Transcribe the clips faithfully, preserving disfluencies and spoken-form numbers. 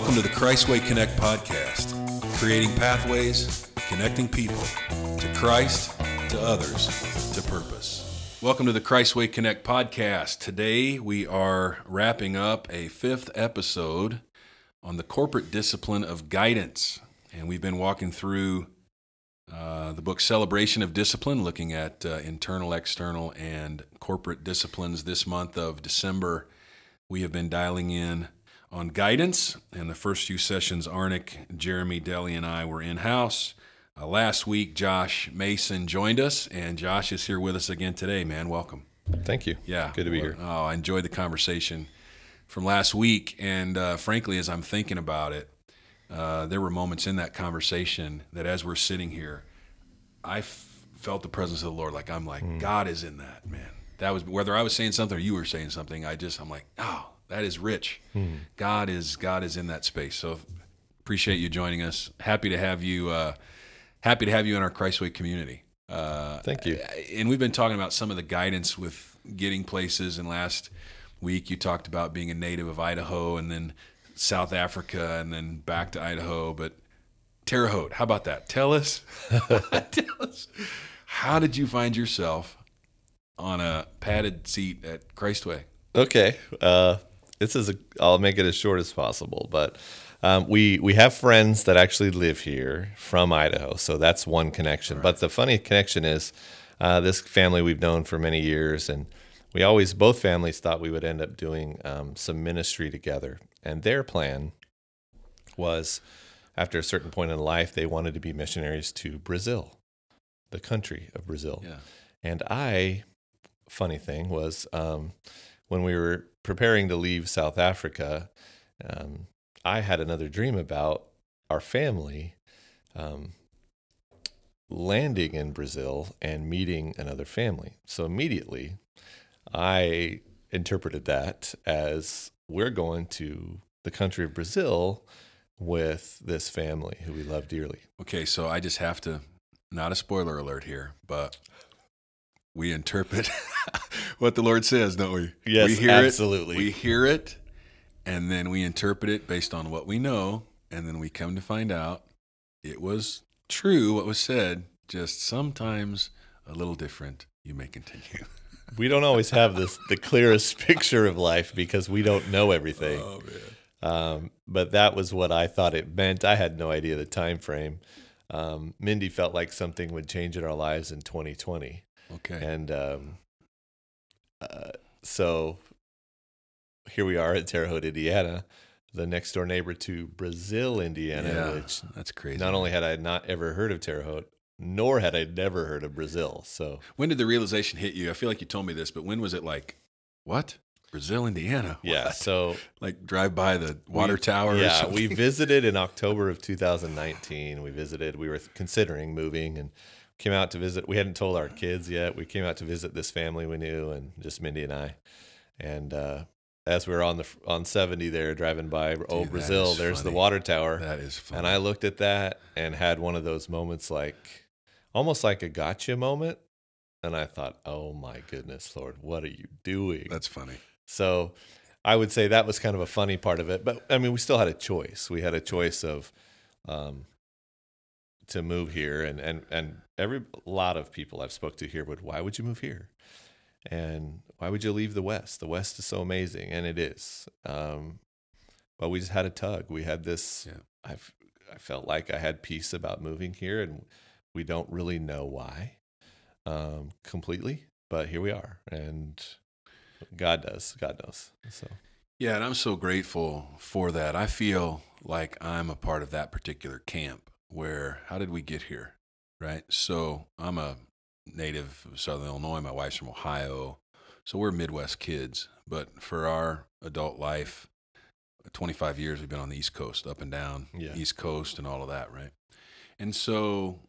Welcome to the Christway Connect podcast, creating pathways, connecting people to Christ, to others, to purpose. Welcome to the Christway Connect podcast. Today we are wrapping up a fifth episode on the corporate discipline of guidance. And we've been walking through uh, the book Celebration of Discipline, looking at uh, internal, external, and corporate disciplines. This month of December, we have been dialing in on guidance, and the first few sessions, Arnick, Jeremy, Deli, and I were in-house. Uh, last week, Josh Mason joined us, and Josh is here with us again today, man. Welcome. Thank you. Yeah. Good to be well, here. Oh, I enjoyed the conversation from last week, and uh, frankly, as I'm thinking about it, uh, there were moments in that conversation that as we're sitting here, I f- felt the presence of the Lord. Like, I'm like, mm. God is in that, man. That was, whether I was saying something or you were saying something, I just, I'm like, oh, that is rich. Hmm. God is God is in that space. So appreciate you joining us. Happy to have you. Uh, happy to have you in our Christway community. Uh, Thank you. And we've been talking about some of the guidance with getting places. And last week you talked about being a native of Idaho, and then South Africa, and then back to Idaho. But Terre Haute, how about that? Tell us. Tell us. How did you find yourself on a padded seat at Christway? Okay. Uh, This is a, I'll make it as short as possible, but um, we we have friends that actually live here from Idaho, so that's one connection. Right. But the funny connection is uh, this family we've known for many years, and we always, both families thought we would end up doing um, some ministry together. And their plan was, after a certain point in life, they wanted to be missionaries to Brazil, the country of Brazil. Yeah. And I, funny thing was, um, when we were preparing to leave South Africa, um, I had another dream about our family um, landing in Brazil and meeting another family. So immediately, I interpreted that as we're going to the country of Brazil with this family who we love dearly. Okay, so I just have to, not a spoiler alert here, but we interpret what the Lord says, don't we? Yes, we hear absolutely. It, we hear it, and then we interpret it based on what we know, and then we come to find out it was true what was said, just sometimes a little different. You may continue. We don't always have this the clearest picture of life because we don't know everything. Oh, man. Um, but that was what I thought it meant. I had no idea the time frame. Um, Mindy felt like something would change in our lives in twenty twenty. Okay. And um, uh, so here we are at Terre Haute, Indiana, the next door neighbor to Brazil, Indiana, yeah, which that's crazy. Not only had I not ever heard of Terre Haute, nor had I never heard of Brazil. So when did the realization hit you? I feel like you told me this, but when was it like, what? Brazil, Indiana? What? Yeah, so like drive by the water we, tower yeah, or something? We visited in October of two thousand nineteen. We visited, we were considering moving and came out to visit. We hadn't told our kids yet. We came out to visit this family we knew, and just Mindy and I. And uh, as we were on the on seventy there driving by Dude, oh Brazil, there's funny. the water tower. That is funny. And I looked at that and had one of those moments like, almost like a gotcha moment. And I thought, oh my goodness, Lord, what are you doing? That's funny. So I would say that was kind of a funny part of it. But I mean, we still had a choice. We had a choice of um, to move here. And, and, and every a lot of people I've spoke to here would, why would you move here? And why would you leave the West? The West is so amazing. And it is. Um, but we just had a tug. We had this, yeah. I've, I felt like I had peace about moving here, and we don't really know why um, completely, but here we are. And God does. God knows. So, yeah, and I'm so grateful for that. I feel like I'm a part of that particular camp where, how did we get here, right? So I'm a native of Southern Illinois. My wife's from Ohio. So we're Midwest kids. But for our adult life, twenty-five years, we've been on the East Coast, up and down, yeah. East Coast and all of that, right? And so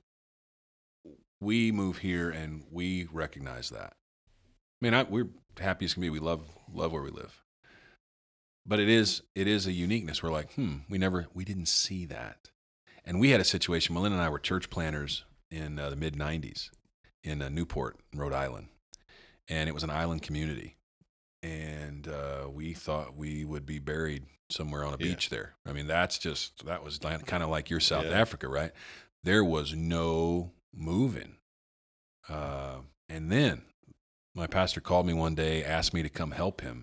we move here and we recognize that. I mean, I, we're happy as can be. We love love where we live. But it is it is a uniqueness. We're like, hmm, we never, we didn't see that. And we had a situation, Melinda and I were church planners in uh, the mid nineties in uh, Newport, Rhode Island. And it was an island community. and uh, we thought we would be buried somewhere on a Yeah. beach there. I mean, that's just, that was kind of like your South Yeah. Africa, right? There was no moving. Uh, and then my pastor called me one day, asked me to come help him.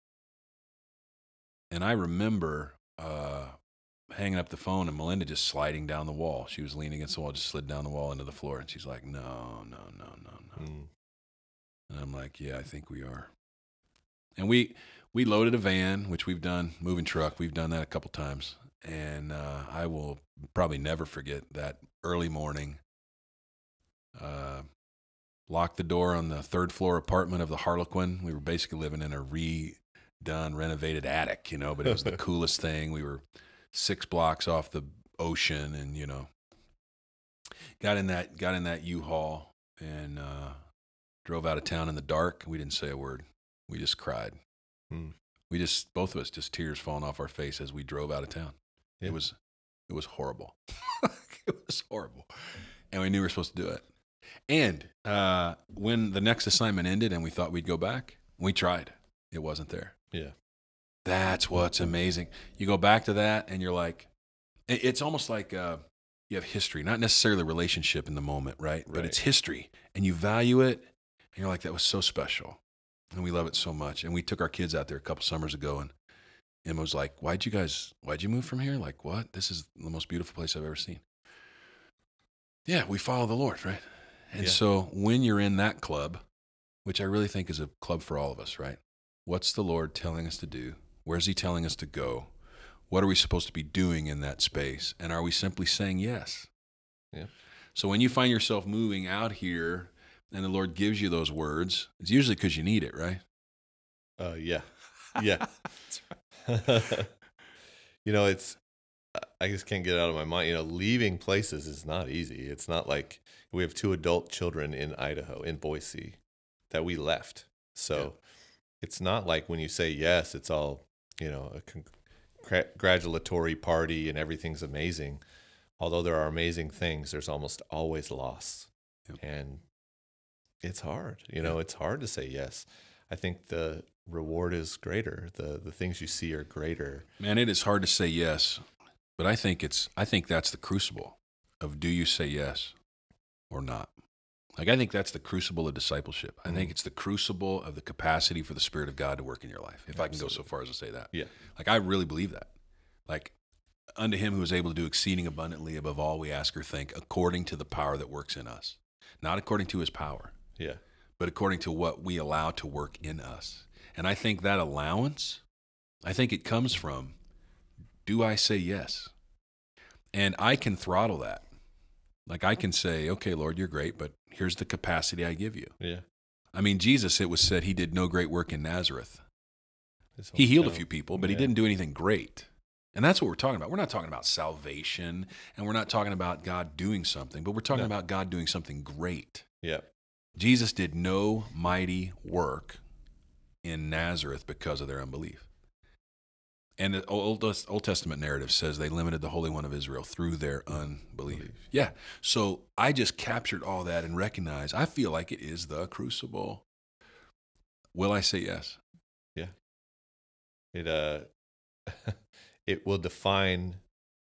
And I remember uh, hanging up the phone and Melinda just sliding down the wall. She was leaning against the wall, just slid down the wall into the floor. And she's like, no, no, no, no, no. Mm. And I'm like, yeah, I think we are. And we we loaded a van, which we've done, moving truck. We've done that a couple times. And uh, I will probably never forget that early morning. Uh, locked the door on the third floor apartment of the Harlequin. We were basically living in a redone, renovated attic, you know, but it was the coolest thing. We were six blocks off the ocean, and, you know, got in that got in that U-Haul and uh, drove out of town in the dark. We didn't say a word. We just cried. Hmm. We just, both of us, just tears falling off our face as we drove out of town. Yeah. It was, it was horrible. It was horrible. And we knew we were supposed to do it. And uh, when the next assignment ended and we thought we'd go back, we tried. It wasn't there. Yeah. That's what's amazing. You go back to that and you're like, it's almost like uh, you have history, not necessarily a relationship in the moment, right? But Right. it's history, and you value it, and you're like, that was so special. And we love it so much. And we took our kids out there a couple summers ago, and Emma was like, why'd you guys, why'd you move from here? Like, what? This is the most beautiful place I've ever seen. Yeah, we follow the Lord, right? And Yeah. so when you're in that club, which I really think is a club for all of us, right? What's the Lord telling us to do? Where's he telling us to go? What are we supposed to be doing in that space? And are we simply saying yes? Yeah. So when you find yourself moving out here and the Lord gives you those words, it's usually because you need it, right? Uh, yeah. Yeah. You know, it's, I just can't get it out of my mind. You know, leaving places is not easy. It's not like we have two adult children in Idaho, in Boise, that we left. So Yeah. it's not like when you say yes, it's all, you know, a congratulatory party and everything's amazing. Although there are amazing things, there's almost always loss. Yep. And it's hard. You know, it's hard to say yes. I think the reward is greater. The the things you see are greater. Man, it is hard to say yes, but I think it's I think that's the crucible of, do you say yes or not? Like, I think that's the crucible of discipleship. I Mhm. think it's the crucible of the capacity for the Spirit of God to work in your life, if I can go so Absolutely. far as to say that. Yeah. Like, I really believe that. Like, unto him who is able to do exceeding abundantly above all we ask or think, according to the power that works in us. Not according to his power, Yeah. but according to what we allow to work in us. And I think that allowance, I think it comes from, do I say yes? And I can throttle that. Like, I can say, okay, Lord, you're great, but here's the capacity I give you. Yeah. I mean, Jesus, it was said he did no great work in Nazareth. His He healed a hometown. few people, but he Yeah. didn't do anything great. And that's what we're talking about. We're not talking about salvation, and we're not talking about God doing something, but we're talking No. about God doing something great. Yeah. Jesus did no mighty work in Nazareth because of their unbelief. And the Old, Old Testament narrative says they limited the Holy One of Israel through their unbelief. Belief. Yeah. So I just captured all that and recognized, I feel like it is the crucible. Will I say yes? Yeah. It uh it will define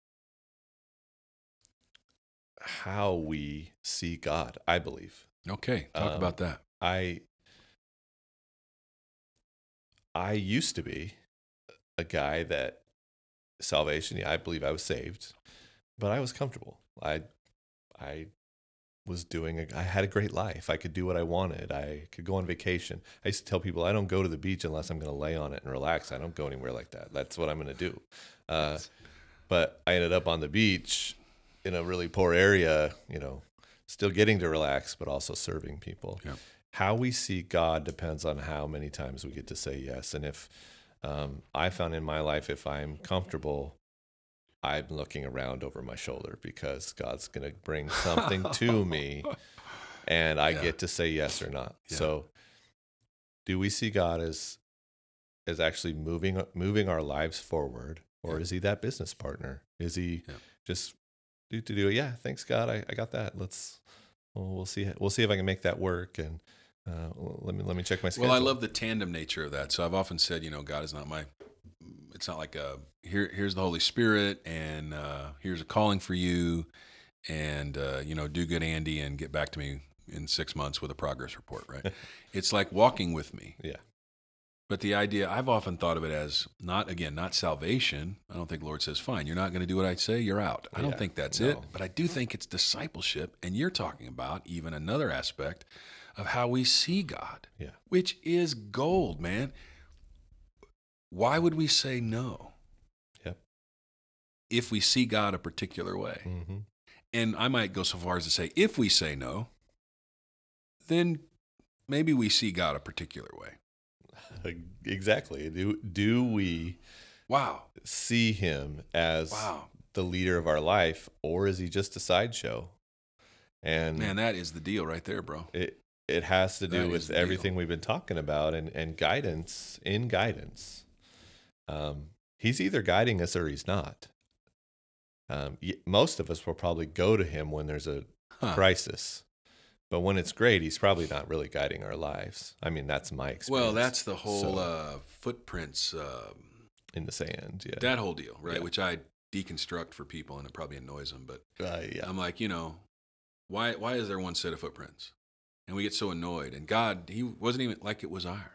how we see God, I believe. Okay. Talk Um, about that. I I used to be a guy that salvation, yeah, I believe I was saved, but I was comfortable. I I was doing a, I had a great life. I could do what I wanted. I could go on vacation. I used to tell people I don't go to the beach unless I'm going to lay on it and relax. I don't go anywhere like that. That's what I'm going to do. Uh, but I ended up on the beach in a really poor area, you know, still getting to relax, but also serving people. Yeah. How we see God depends on how many times we get to say yes. And if um, I found in my life, if I'm comfortable, I'm looking around over my shoulder because God's going to bring something to me and I Yeah. get to say yes or not. Yeah. So do we see God as as actually moving moving our lives forward, or Yeah. is he that business partner? Is he Yeah. just do to do? Yeah, thanks God, I, I got that. Let's well, we'll see we'll see if I can make that work. And Uh, well, let me let me check my schedule. Well, I love the tandem nature of that. So I've often said, you know, God is not my. It's not like a here. Here's the Holy Spirit, and uh, here's a calling for you, and uh, you know, do good, Andy, and get back to me in six months with a progress report. Right? It's like walking with me. Yeah. But the idea, I've often thought of it as not, again, not salvation. I don't think the Lord says, fine, you're not going to do what I say, you're out. I don't Yeah, think that's no. it. But I do think it's discipleship. And you're talking about even another aspect of how we see God, Yeah. which is gold, man. Why would we say no Yep. if we see God a particular way? Mm-hmm. And I might go so far as to say, if we say no, then maybe we see God a particular way. Exactly. Do do we Wow. see him as Wow. the leader of our life, or is he just a sideshow? And Man, that is the deal right there, bro. it it has to do That is with the everything deal. we've been talking about and, and guidance in guidance. Um, he's either guiding us or he's not. Um, y- most of us will probably go to him when there's a Huh. crisis. But when it's great, he's probably not really guiding our lives. I mean, that's my experience. Well, that's the whole So, uh, footprints, uh, in the sand, yeah. that whole deal, right? Yeah. Which I deconstruct for people, and it probably annoys them. But Uh, yeah. I'm like, you know, why why is there one set of footprints? And we get so annoyed. And God, he wasn't even like it was ours.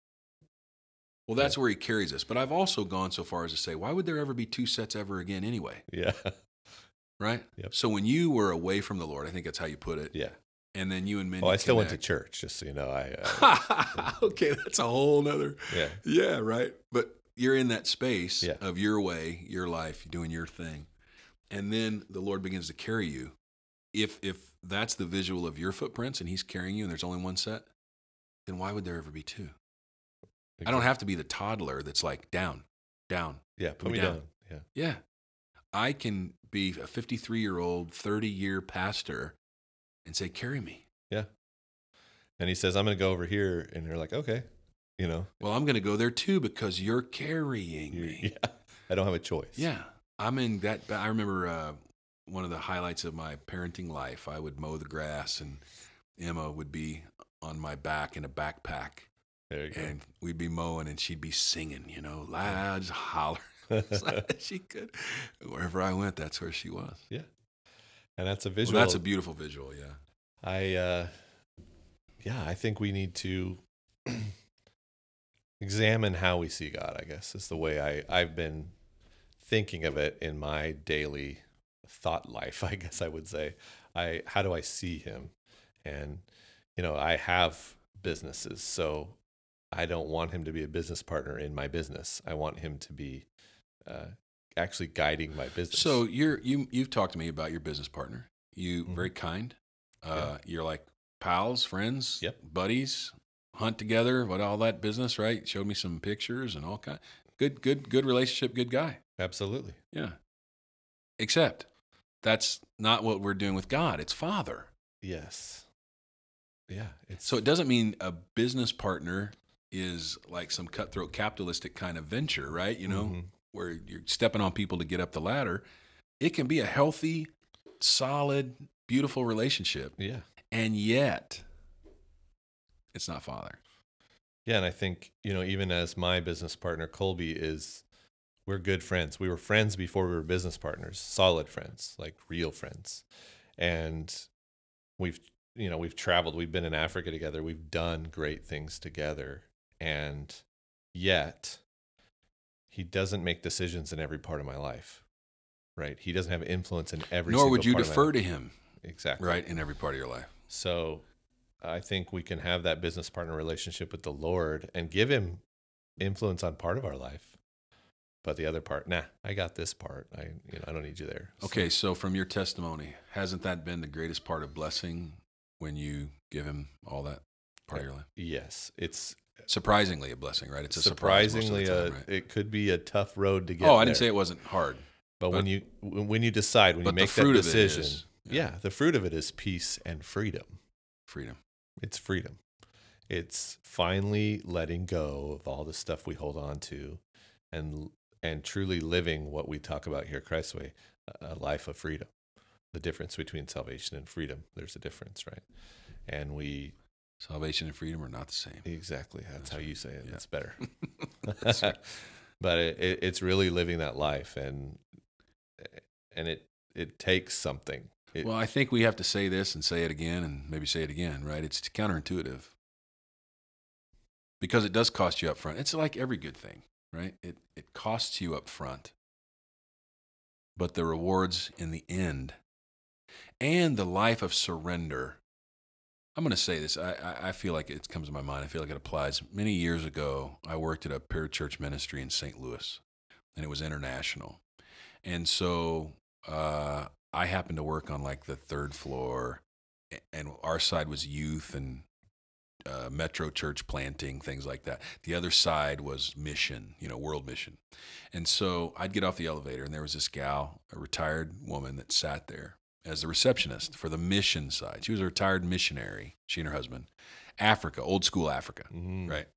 Well, that's Yeah. where he carries us. But I've also gone so far as to say, why would there ever be two sets ever again anyway? Yeah. Right? Yep. So when you were away from the Lord, I think that's how you put it. Yeah. And then you and Mindy Well, I still went to connect. church, just so you know. I uh, Okay, that's a whole nother. yeah. Yeah, right. But you're in that space Yeah. of your way, your life, doing your thing. And then the Lord begins to carry you. If if that's the visual of your footprints and he's carrying you and there's only one set, then why would there ever be two? I don't have to be the toddler that's like down, down. Yeah, put me me down. down. Yeah. Yeah. I can be a fifty-three-year-old, thirty-year pastor and say, carry me. Yeah. And he says, I'm going to go over here. And you're like, okay, you know. Well, I'm going to go there too because you're carrying You're, me. yeah. I don't have a choice. Yeah. I'm in that. I remember uh, one of the highlights of my parenting life. I would mow the grass and Emma would be on my back in a backpack. There you go. And we'd be mowing and she'd be singing, you know, loud, just holler as loud as she could. Wherever I went, that's where she was. Yeah. And that's a Well, visual. that's a beautiful visual, yeah. I, uh, yeah, I think we need to examine how we see God, I guess, is the way I, I've been thinking of it in my daily thought life, I guess I would say. I, how do I see him? And, you know, I have businesses, so I don't want him to be a business partner in my business. I want him to be uh, actually guiding my business. So you're you you've talked to me about your business partner. You Mhm. very kind. Uh, Yeah. You're like pals, friends, Yep. buddies, hunt together, what all that business, right? Showed me some pictures and all kind. Good, good, good relationship, good guy. Absolutely. Yeah. Except that's not what we're doing with God. It's Father. Yes. Yeah. It's So it doesn't mean a business partner is like some cutthroat capitalistic kind of venture, right? You know, Mhm. where you're stepping on people to get up the ladder. It can be a healthy, solid, beautiful relationship. Yeah. And yet, it's not Father. Yeah, and I think, you know, even as my business partner, Colby, is, we're good friends. We were friends before we were business partners, solid friends, like real friends. And we've, you know, we've traveled, we've been in Africa together, we've done great things together. And yet, he doesn't make decisions in every part of my life, right? He doesn't have influence in every Nor single would you part of my defer life. to him, Exactly. right, in every part of your life. So I think we can have that business partner relationship with the Lord and give him influence on part of our life. But the other part, nah, I got this part. I, you know, I don't need you there. So- Okay, so from your testimony, hasn't that been the greatest part of blessing when you give him all that part of your life? Yes, it's Surprisingly a blessing, right? It's a surprise most of surprisingly the time, a, right? it could be a tough road to get. Oh, I didn't there. say it wasn't hard. But, but- when you when you decide, when you but the make that fruit of it decision, is- yeah. yeah. the fruit of it is peace and freedom. Freedom. It's freedom. It's finally letting go of all the stuff we hold on to, and and truly living what we talk about here, Christ's Way, a life of freedom. The difference between salvation and freedom, there's a difference, right? And we Salvation and freedom are not the same. Exactly. That's, That's how right. you say it. Yeah. That's better. That's right. But it, it, it's really living that life, and and it it takes something. It, well, I think we have to say this and say it again and maybe say it again, right? It's counterintuitive because it does cost you up front. It's like every good thing, right? It it costs you up front, but the rewards in the end and the life of surrender. I'm going to say this. I, I feel like it comes to my mind. I feel like it applies. Many years ago, I worked at a parachurch ministry in Saint Louis, and it was international. And so uh, I happened to work on like the third floor, and our side was youth and uh, metro church planting, things like that. The other side was mission, you know, world mission. And so I'd get off the elevator, and there was this gal, a retired woman that sat there as the receptionist for the mission side. She was a retired missionary, she and her husband. Africa, old school Africa, mm-hmm. right?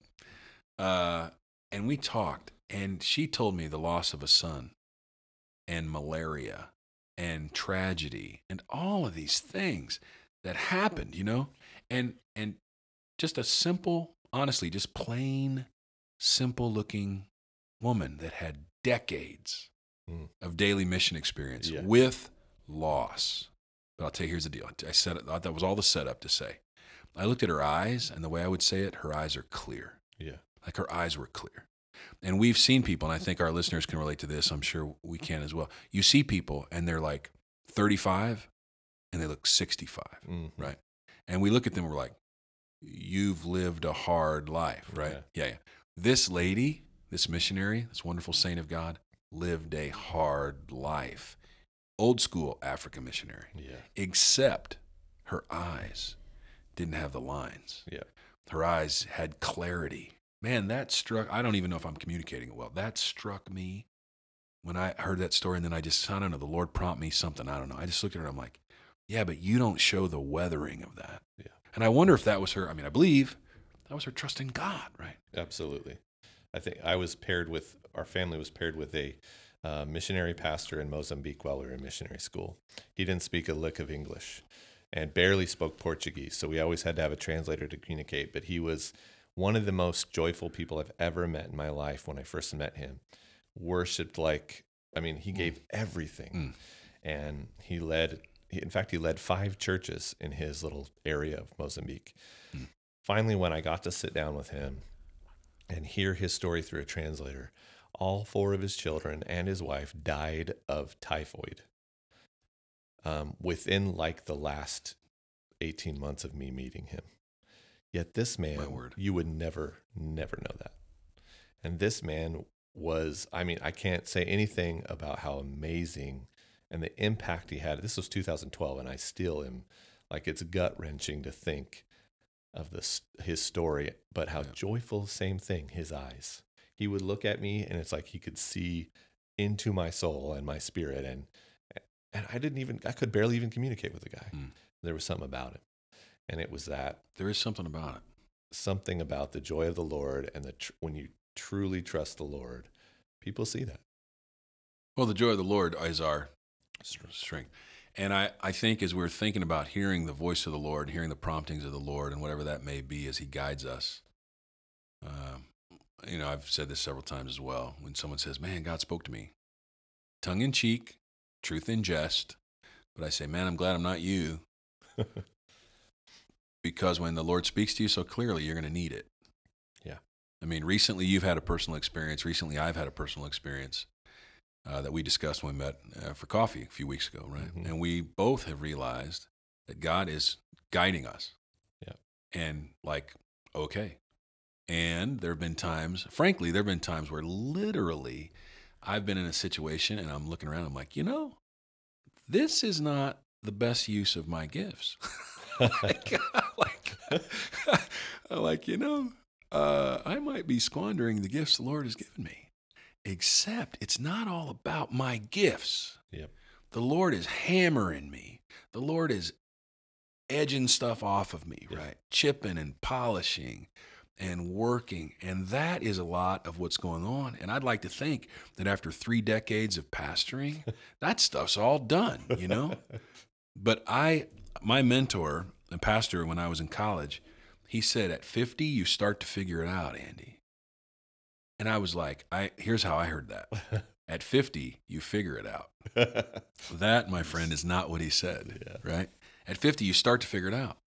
Uh, and we talked, and she told me the loss of a son and malaria and tragedy and all of these things that happened, you know? And and just a simple, honestly, just plain, simple-looking woman that had decades mm. of daily mission experience yeah. with loss. But I'll tell you, here's the deal. I said it, that was all the setup to say. I looked at her eyes, and the way I would say it, her eyes are clear. Yeah. Like her eyes were clear. And we've seen people, and I think our listeners can relate to this. I'm sure we can as well. You see people, and they're like thirty-five, and they look sixty-five, mm-hmm. right? And we look at them, and we're like, you've lived a hard life, right? Yeah. yeah, yeah. This lady, this missionary, this wonderful saint of God, lived a hard life. Old school African missionary, yeah. except her eyes didn't have the lines. Yeah. Her eyes had clarity. Man, that struck, I don't even know if I'm communicating it well. That struck me when I heard that story, and then I just, I don't know, the Lord prompted me something, I don't know. I just looked at her and I'm like, yeah, but you don't show the weathering of that. Yeah. And I wonder if that was her, I mean, I believe that was her trust in God, right? Absolutely. I think I was paired with, our family was paired with a Uh, missionary pastor in Mozambique while we were in missionary school. He didn't speak a lick of English and barely spoke Portuguese, so we always had to have a translator to communicate. But he was one of the most joyful people I've ever met in my life when I first met him. Worshipped like, I mean, he gave mm. everything. Mm. And he led, he, in fact, he led five churches in his little area of Mozambique. Mm. Finally, when I got to sit down with him and hear his story through a translator, all four of his children and his wife died of typhoid um, within like the last eighteen months of me meeting him. Yet this man, you would never, never know that. And this man was, I mean, I can't say anything about how amazing and the impact he had. This was two thousand twelve, and I still am, like, it's gut-wrenching to think of this, his story, but how yeah. joyful, same thing, his eyes. He would look at me, and it's like he could see into my soul and my spirit, and and I didn't even, I could barely even communicate with the guy. Mm. There was something about it, and it was that. There is something about it. Something about the joy of the Lord, and the tr- when you truly trust the Lord, people see that. Well, the joy of the Lord is our strength. And I, I think as we're thinking about hearing the voice of the Lord, hearing the promptings of the Lord, and whatever that may be as he guides us, um, you know, I've said this several times as well. When someone says, man, God spoke to me, tongue in cheek, truth in jest, but I say, man, I'm glad I'm not you. Because when the Lord speaks to you so clearly, you're going to need it. Yeah. I mean, recently you've had a personal experience. Recently I've had a personal experience uh, that we discussed when we met uh, for coffee a few weeks ago, right? Mm-hmm. And we both have realized that God is guiding us. Yeah. And like, okay. And there have been times, frankly, there have been times where literally I've been in a situation and I'm looking around, I'm like, you know, this is not the best use of my gifts. like, like, like, you know, uh, I might be squandering the gifts the Lord has given me. Except it's not all about my gifts. Yep. The Lord is hammering me. The Lord is edging stuff off of me, yep. right? Chipping and polishing and working. And that is a lot of what's going on. And I'd like to think that after three decades of pastoring, that stuff's all done, you know? But I, my mentor and pastor when I was in college, He said, at fifty, you start to figure it out, Andy. And I was like, I here's how I heard that. At fifty, you figure it out. That, my friend, is not what he said, yeah. Right? At fifty, you start to figure it out.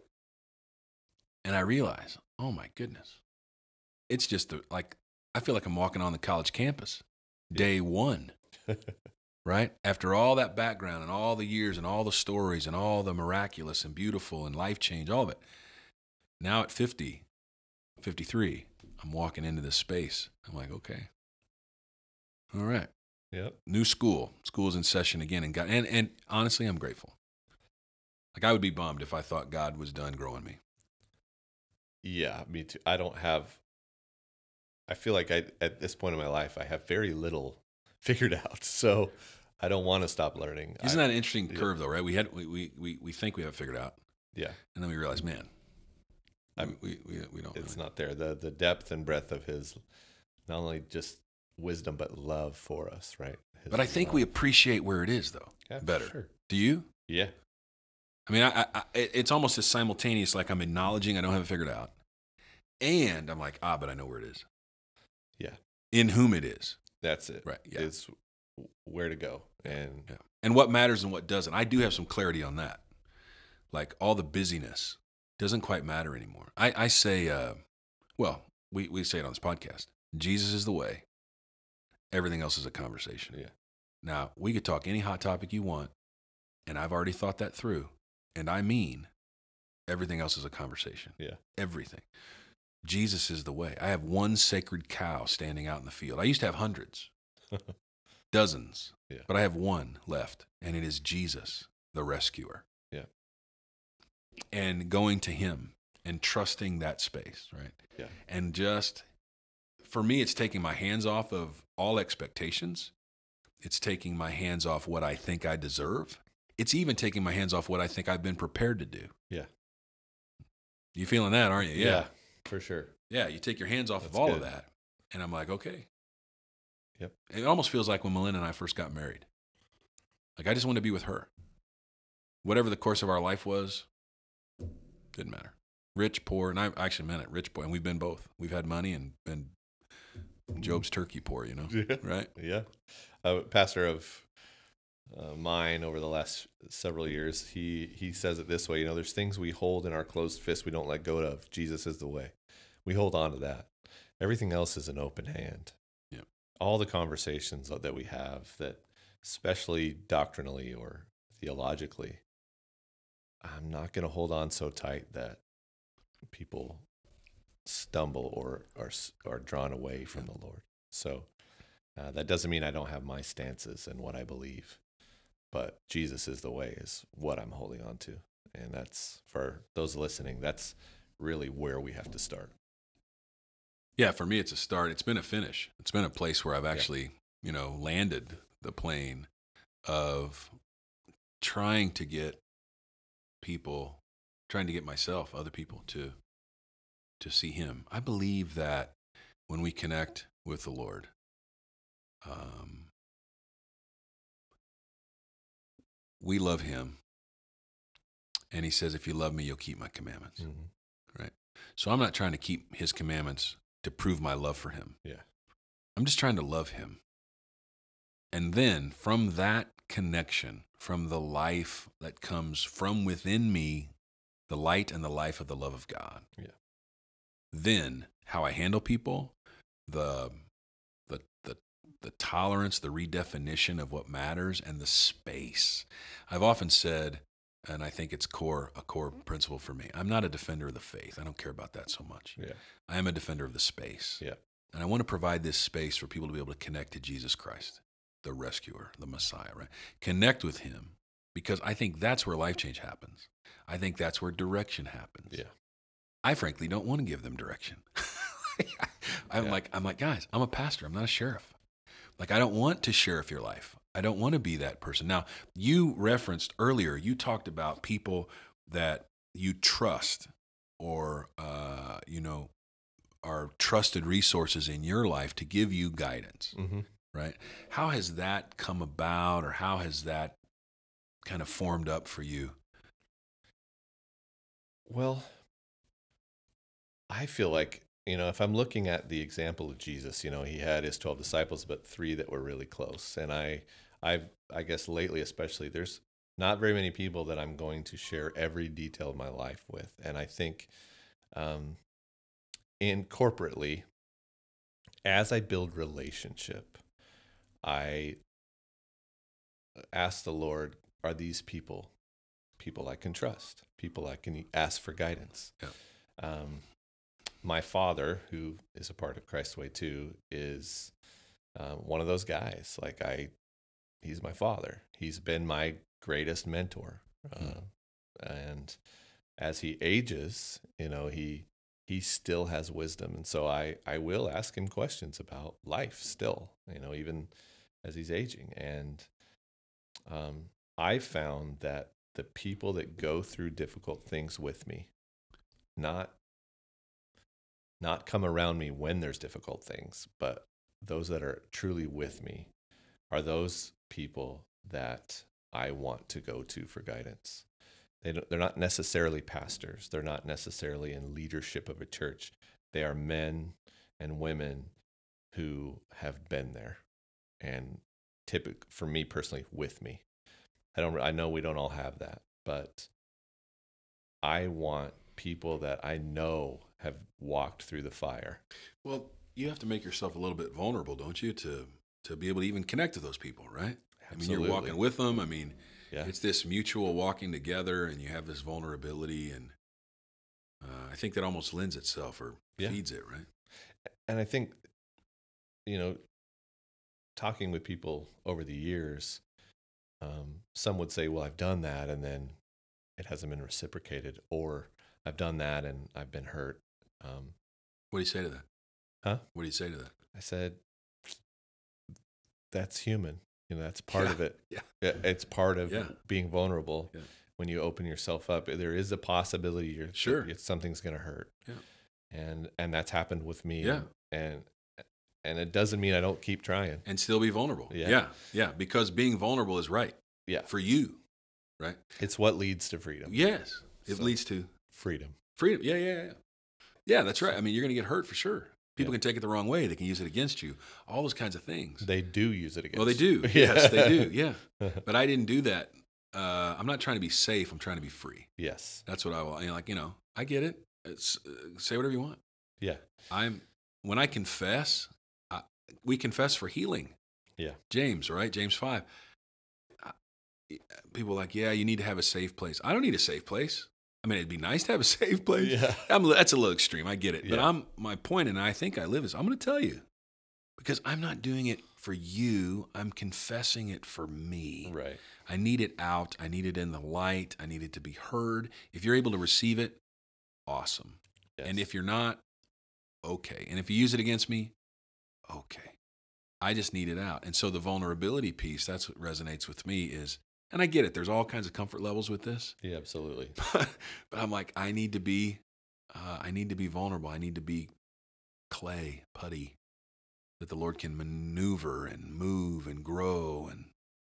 And I realize, oh my goodness. It's just the, like, I feel like I'm walking on the college campus, day one, right? After all that background and all the years and all the stories and all the miraculous and beautiful and life change, all of it. Now at fifty, fifty-three, I'm walking into this space. I'm like, okay, all right. Yep. New school. School's in session again. And, God, and, and honestly, I'm grateful. Like, I would be bummed if I thought God was done growing me. Yeah, me too. I don't have, I feel like I at this point in my life, I have very little figured out. So I don't want to stop learning. Isn't I, that an interesting yeah. curve though, right? We had we, we, we, we think we have it figured out. Yeah. And then we realize, man, we, we, we, we don't. It's really. not there. The the depth and breadth of his, not only just wisdom, but love for us, right? His but I think love. we appreciate where it is though, yeah, better. Sure. Do you? Yeah. I mean, I, I, it's almost as simultaneous, like I'm acknowledging I don't have it figured out. And I'm like, ah, but I know where it is. Yeah. In whom it is. That's it. Right. Yeah. It's where to go. And yeah. and what matters and what doesn't. I do have some clarity on that. Like all the busyness doesn't quite matter anymore. I, I say, uh, well, we, we say it on this podcast. Jesus is the way. Everything else is a conversation. Yeah. Now, we could talk any hot topic you want, and I've already thought that through. And I mean, everything else is a conversation. Yeah. Everything. Jesus is the way. I have one sacred cow standing out in the field. I used to have hundreds, dozens, yeah. but I have one left, and it is Jesus, the rescuer. Yeah. And going to him and trusting that space, right? Yeah. And just, for me, it's taking my hands off of all expectations. It's taking my hands off what I think I deserve. It's even taking my hands off what I think I've been prepared to do. Yeah. You feeling that, aren't you? Yeah. yeah for sure. Yeah, you take your hands off That's of all good. of that. And I'm like, okay. Yep. It almost feels like when Melinda and I first got married. Like, I just wanted to be with her. Whatever the course of our life was, didn't matter. Rich, poor, and I actually meant it, rich, poor. And we've been both. We've had money and been Job's turkey poor, you know? Yeah. Right? Yeah. A pastor of uh, mine over the last several years, he, he says it this way, you know, there's things we hold in our closed fist we don't let go of. Jesus is the way. We hold on to that. Everything else is an open hand. Yeah. All the conversations that we have that, especially doctrinally or theologically, I'm not going to hold on so tight that people stumble or are, are drawn away from the Lord. So uh, that doesn't mean I don't have my stances and what I believe, but Jesus is the way is what I'm holding on to. And that's, for those listening, that's really where we have to start. Yeah, for me, it's a start. It's been a finish. It's been a place where I've actually, yeah. you know, landed the plane of trying to get people, trying to get myself, other people to to see him. I believe that when we connect with the Lord, um, we love him. And he says, if you love me, you'll keep my commandments. Mm-hmm. Right? So I'm not trying to keep his commandments to prove my love for him. Yeah. I'm just trying to love him. And then from that connection, from the life that comes from within me, the light and the life of the love of God. Yeah. Then how I handle people, the the the the tolerance, the redefinition of what matters, and the space. I've often said, and I think it's core a core principle for me, I'm not a defender of the faith. I don't care about that so much. Yeah. I am a defender of the space. Yeah. And I want to provide this space for people to be able to connect to Jesus Christ, the rescuer, the Messiah, right? Connect with him, because I think that's where life change happens. I think that's where direction happens. Yeah. I frankly don't want to give them direction. I'm yeah. like, I'm like, guys, I'm a pastor. I'm not a sheriff. Like, I don't want to sheriff your life. I don't want to be that person. Now, you referenced earlier, you talked about people that you trust or, uh, you know, are trusted resources in your life to give you guidance, mm-hmm. right? How has that come about, or how has that kind of formed up for you? Well, I feel like, you know, if I'm looking at the example of Jesus, you know, he had his twelve disciples, but three that were really close. And I, I've, I guess lately, especially, there's not very many people that I'm going to share every detail of my life with. And I think, um, in corporately, as I build relationship, I ask the Lord, are these people people I can trust, people I can ask for guidance? Yeah. Um, my father, who is a part of Christ's Way too, is uh, one of those guys. Like I, he's my father. He's been my greatest mentor. Uh, mm. And as he ages, you know, he he still has wisdom, and so I I will ask him questions about life still. You know, even as he's aging, and um, I found that the people that go through difficult things with me, not not come around me when there's difficult things, but those that are truly with me are those people that I want to go to for guidance. They don't, they're not necessarily pastors. They're not necessarily in leadership of a church. They are men and women who have been there, and typically, for me personally, with me. I don't. I know we don't all have that, but I want people that I know have walked through the fire. Well, you have to make yourself a little bit vulnerable, don't you, to to be able to even connect to those people, right? Absolutely. I mean, you're walking with them. I mean, yeah. It's this mutual walking together, and you have this vulnerability, and uh, I think that almost lends itself or yeah. feeds it, right? And I think, you know, talking with people over the years, um, some would say, well, I've done that, and then it hasn't been reciprocated, or I've done that and I've been hurt. Um, what do you say to that? Huh? What do you say to that? I said, that's human. You know, that's part yeah. of it. Yeah. It's part of yeah. being vulnerable. Yeah. When you open yourself up, there is a possibility you're sure that something's going to hurt. Yeah. And, and that's happened with me. Yeah. And, and it doesn't mean I don't keep trying. And still be vulnerable. Yeah. Yeah. Yeah. Because being vulnerable is right. Yeah. For you. Right. It's what leads to freedom. Yes. It so, leads to freedom. Freedom. Yeah. Yeah. Yeah. Yeah. That's right. I mean, you're going to get hurt for sure. People yeah. can take it the wrong way. They can use it against you. All those kinds of things. They do use it against you. Well, they do. You. Yes, they do. Yeah. But I didn't do that. Uh, I'm not trying to be safe. I'm trying to be free. Yes. That's what I want. You know, like, you know, I get it. It's, uh, say whatever you want. Yeah. I'm, when I confess, I, we confess for healing. Yeah. James, right? James five. I, people are like, yeah, you need to have a safe place. I don't need a safe place. I mean, it'd be nice to have a safe place. Yeah. I'm, that's a little extreme. I get it. Yeah. But I'm my point, and I think I live is I'm going to tell you, because I'm not doing it for you. I'm confessing it for me. Right. I need it out. I need it in the light. I need it to be heard. If you're able to receive it, awesome. Yes. And if you're not, okay. And if you use it against me, okay. I just need it out. And so the vulnerability piece, that's what resonates with me is, and I get it. There's all kinds of comfort levels with this. Yeah, absolutely. But I'm like, I need to be, uh, I need to be vulnerable. I need to be clay, putty, that the Lord can maneuver and move and grow. And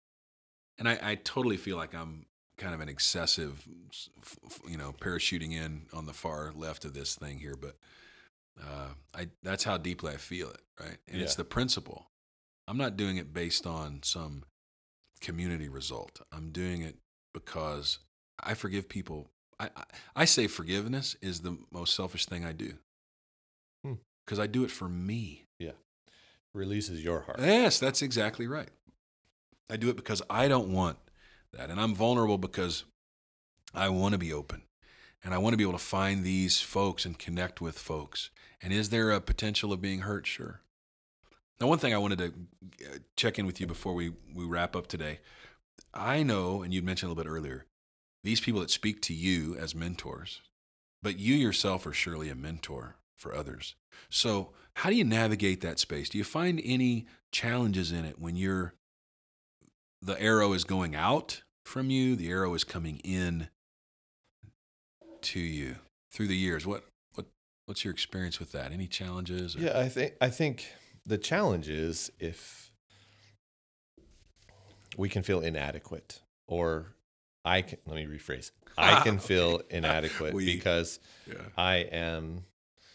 and I, I totally feel like I'm kind of an excessive, you know, parachuting in on the far left of this thing here. But uh, I that's how deeply I feel it, right? And yeah. it's the principle. I'm not doing it based on some community result. I'm doing it because I forgive people. I, I, I say forgiveness is the most selfish thing I do because hmm. I do it for me. Yeah. Releases your heart. Yes, that's exactly right. I do it because I don't want that. And I'm vulnerable because I want to be open and I want to be able to find these folks and connect with folks. And is there a potential of being hurt? Sure. Now, one thing I wanted to check in with you before we, we wrap up today. I know, and you'd mentioned a little bit earlier, these people that speak to you as mentors, but you yourself are surely a mentor for others. So how do you navigate that space? Do you find any challenges in it when you're, the arrow is going out from you, the arrow is coming in to you through the years? What, what, what's your experience with that? Any challenges? Or? Yeah, I think, I think, the challenge is if we can feel inadequate, or I can, let me rephrase, I can feel inadequate we, because yeah. I am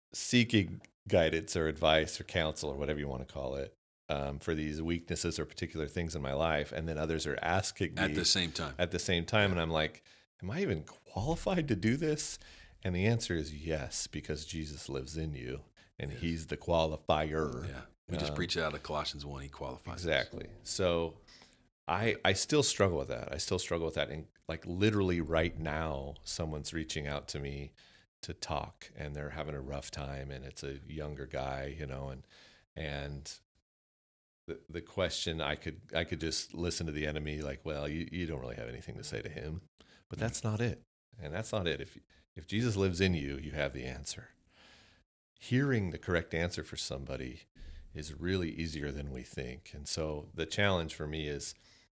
seeking guidance or advice or counsel or whatever you want to call it um, for these weaknesses or particular things in my life, and then others are asking me at the same time. At the same time, yeah. And I'm like, am I even qualified to do this? And the answer is yes, because Jesus lives in you, and yes. He's the qualifier. Yeah, we just um, preached out of Colossians one. He qualifies. Exactly. So I I still struggle with that. I still struggle with that. And like literally right now, someone's reaching out to me to talk, and they're having a rough time, and it's a younger guy, you know, and and the the question I could I could just listen to the enemy like, well, you, you don't really have anything to say to him, but that's not it, and that's not it. If if Jesus lives in you, you have the answer. Hearing the correct answer for somebody is really easier than we think, and so the challenge for me is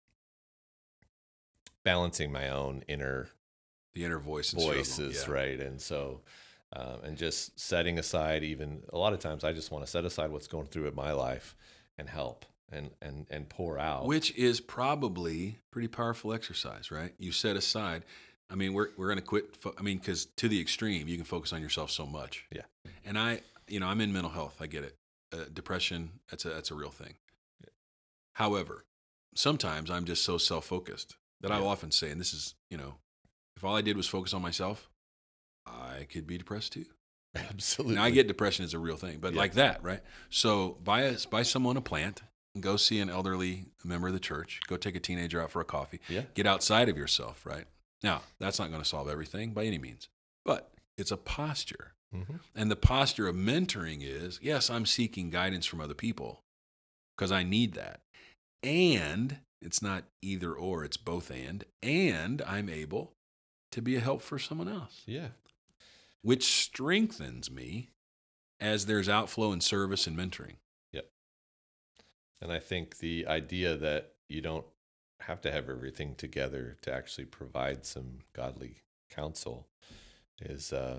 balancing my own inner the inner voice and voices, yeah. right? And so, um, and just setting aside, even a lot of times, I just want to set aside what's going through in my life and help and and and pour out, which is probably pretty powerful exercise, right? You set aside. I mean, we're we're going to quit. Fo- I mean, because to the extreme, you can focus on yourself so much. Yeah. And I, you know, I'm in mental health. I get it. Uh, depression, that's a that's a real thing. Yeah. However, sometimes I'm just so self-focused that yeah. I'll often say, and this is, you know, if all I did was focus on myself, I could be depressed too. Absolutely. Now I get depression is a real thing, but yeah. like that, right? So buy a, buy someone a plant, go see an elderly member of the church, go take a teenager out for a coffee, yeah. get outside of yourself, right? Now, that's not going to solve everything by any means, but it's a posture. Mm-hmm. And the posture of mentoring is, yes, I'm seeking guidance from other people because I need that. And it's not either or, it's both and, and I'm able to be a help for someone else. Yeah. Which strengthens me as there's outflow and service and mentoring. Yep. And I think the idea that you don't have to have everything together to actually provide some godly counsel is uh,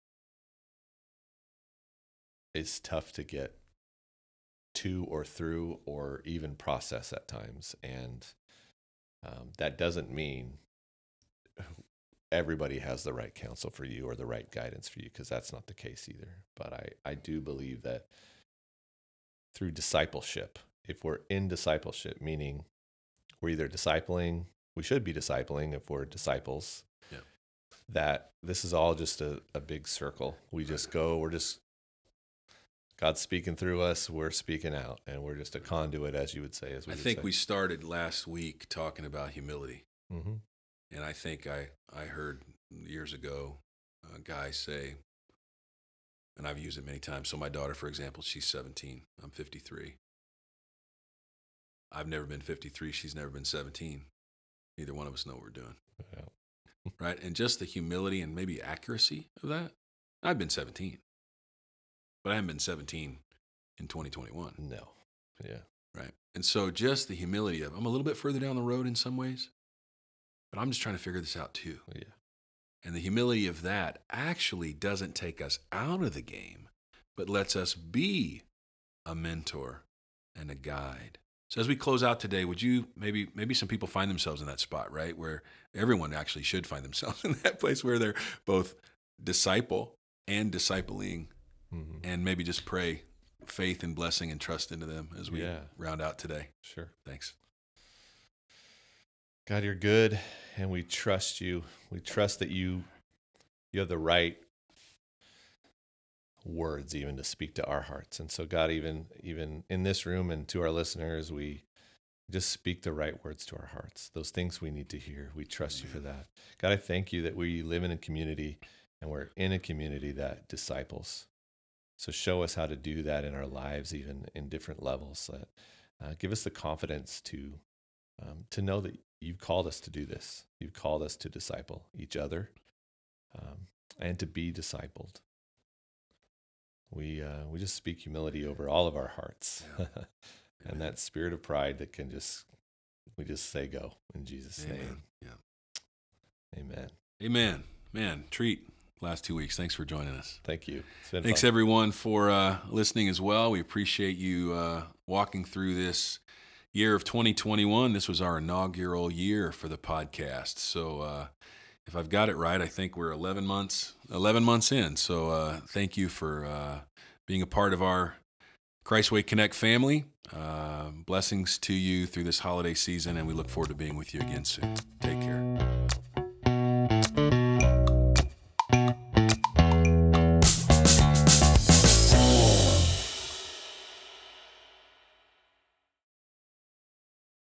is tough to get to or through or even process at times. And um, that doesn't mean everybody has the right counsel for you or the right guidance for you, because that's not the case either. But I, I do believe that through discipleship, if we're in discipleship, meaning we're either discipling, we should be discipling if we're disciples, yeah. that this is all just a, a big circle. We just go, we're just, God's speaking through us, we're speaking out, and we're just a conduit, as you would say. As we I would think say. we started last week talking about humility. Mm-hmm. And I think I, I heard years ago a guy say, and I've used it many times. So my daughter, for example, she's seventeen. I'm fifty-three. I've never been fifty-three. She's never been seventeen. Neither one of us know what we're doing. Yeah. Right? And just the humility and maybe accuracy of that. I've been seventeen. But I haven't been seventeen in twenty twenty-one. No. Yeah. Right? And so just the humility of, I'm a little bit further down the road in some ways, but I'm just trying to figure this out too. Yeah. And the humility of that actually doesn't take us out of the game, but lets us be a mentor and a guide. So as we close out today, would you, maybe maybe some people find themselves in that spot, right? Where everyone actually should find themselves in that place where they're both disciple and discipling, mm-hmm. and maybe just pray faith and blessing and trust into them as we yeah. round out today. Sure. Thanks. God, you're good, and we trust you. We trust that you you have the right words even to speak to our hearts. And so, God, even even in this room and to our listeners, we just speak the right words to our hearts, those things we need to hear. We trust you for that. God, I thank you that we live in a community, and we're in a community that disciples. So show us how to do that in our lives, even in different levels. That uh, give us the confidence to um, to know that you've called us to do this. You've called us to disciple each other um, and to be discipled. We uh, we just speak humility over all of our hearts, yeah. and that spirit of pride that can just we just say go in Jesus' Amen. name. Yeah. Amen. Amen. Man, treat. Last two weeks. Thanks for joining us. Thank you. It's been Thanks fun. everyone for uh, listening as well. We appreciate you uh, walking through this year of twenty twenty-one. This was our inaugural year for the podcast. So uh, if I've got it right, I think we're eleven months eleven months in. So uh, thank you for uh, being a part of our Christway Connect family. Uh, blessings to you through this holiday season, and we look forward to being with you again soon. Take care.